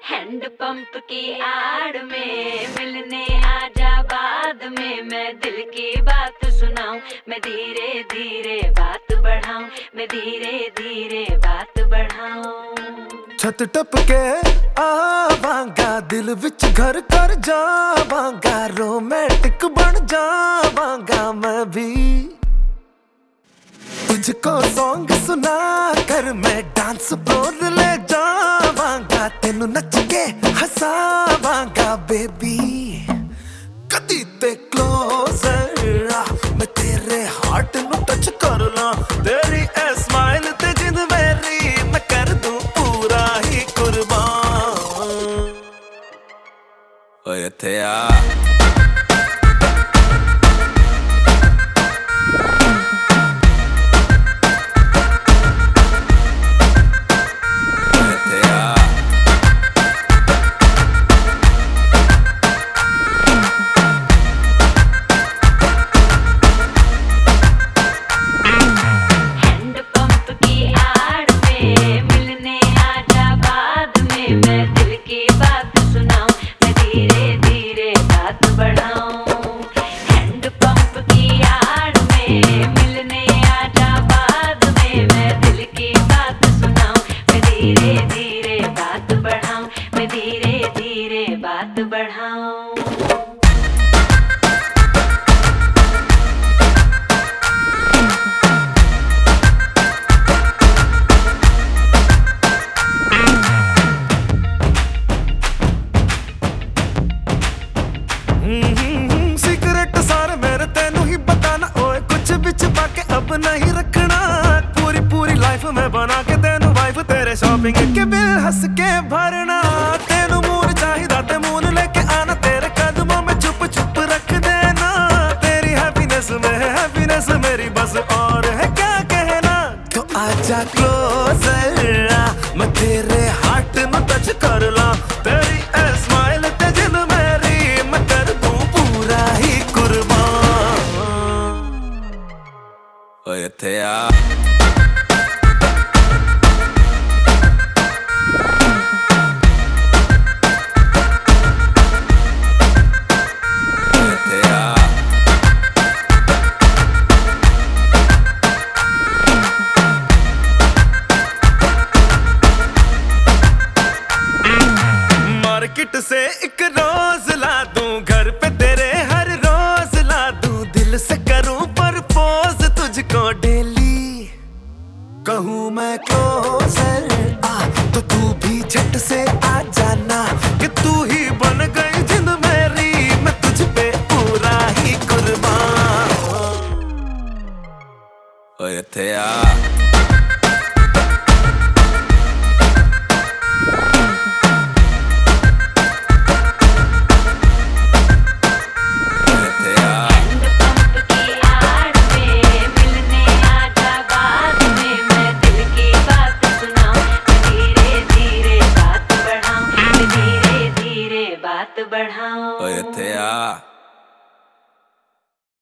Hand pump की आड़ में मिलने आजा बाद में। मैं दिल की बात सुनाऊं, मैं धीरे धीरे बात बढ़ाऊं, मैं धीरे धीरे बात बढ़ाऊं। छत टपके आवांगा, दिल विच घर कर जावांगा, रोमांटिक बन जावांगा मैं भी। तुझको सॉन्ग सुना कर मैं डांस फ्लोर ले जावांगा, तेनू नच के हसावांगा बेबी। कदी ते क्लोजर आ, मैं तेरे हार्ट नू टच कर ला, तेरी ए स्माइल ते जिंद मेरी मैं कर दूं पूरा ही कुर्बान। ओए इत्थे आ मैं दिल की बात सुनाऊं, मैं धीरे धीरे बात बढ़ाऊं। हैंड पंप की आड़ में मिलने आजा बाद में। मैं दिल की बात सुनाऊं, मैं धीरे धीरे बात बढ़ाऊं, मैं धीरे धीरे बात बढ़ाऊं। सीक्रेट सारे मेरे तेनू ही बताना, ओए कुछ भी छुपा के अब नहीं रखना। पूरी पूरी लाइफ में बना के तेनू वाइफ, तेरे शॉपिंग के बिल हंस के भरना। तेनू मून चाहिदा ते मून लेके आना, तेरे कदमों में छुप छुप रख देना। तेरी हैप्पीनेस में है हैप्पीनेस मेरी बस, और है क्या कहना। तो आजा क्लोजर आ, मैं तेरे हार्ट नू टच कर ला, तेरी ए स्माइल ते जिंद मेरी मैं कर दूं पूरा ही कुर्बान। ओए इत्थे आ मार्केट से एक रोज ला दूं, घर पे तेरे हर रोज ला दूं। दिल से करूं प्रपोज तुझको डेली, कहूं मैं क्लोजर आ तो तू भी झट से आ जाना। कि तू ही बन गई जिंद मेरी, मैं तुझ पे पूरा ही कुर्बान। ओए इत्थे आ